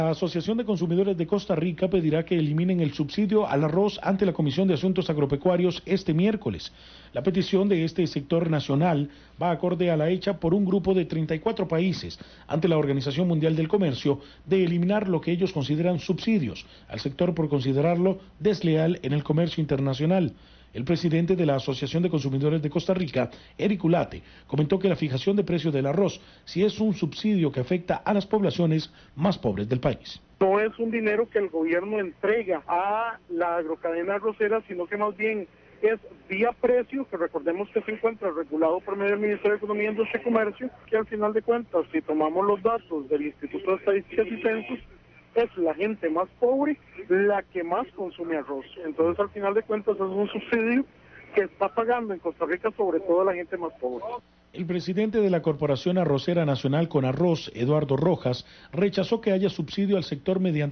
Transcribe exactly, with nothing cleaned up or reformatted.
La Asociación de Consumidores de Costa Rica pedirá que eliminen el subsidio al arroz ante la Comisión de Asuntos Agropecuarios este miércoles. La petición de este sector nacional va acorde a la hecha por un grupo de treinta y cuatro países ante la Organización Mundial del Comercio de eliminar lo que ellos consideran subsidios al sector por considerarlo desleal en el comercio internacional. El presidente de la Asociación de Consumidores de Costa Rica, Eric Ulate, comentó que la fijación de precios del arroz sí es un subsidio que afecta a las poblaciones más pobres del país. No es un dinero que el gobierno entrega a la agrocadena arrocera, sino que más bien es vía precio, que recordemos que se encuentra regulado por medio del Ministerio de Economía, Industria y Comercio, que al final de cuentas, si tomamos los datos del Instituto de Estadísticas y Censos, es la gente más pobre la que más consume arroz. Entonces, al final de cuentas, es un subsidio que está pagando en Costa Rica sobre todo la gente más pobre. El presidente de la Corporación Arrocera Nacional Conarroz, Eduardo Rojas, rechazó que haya subsidio al sector mediante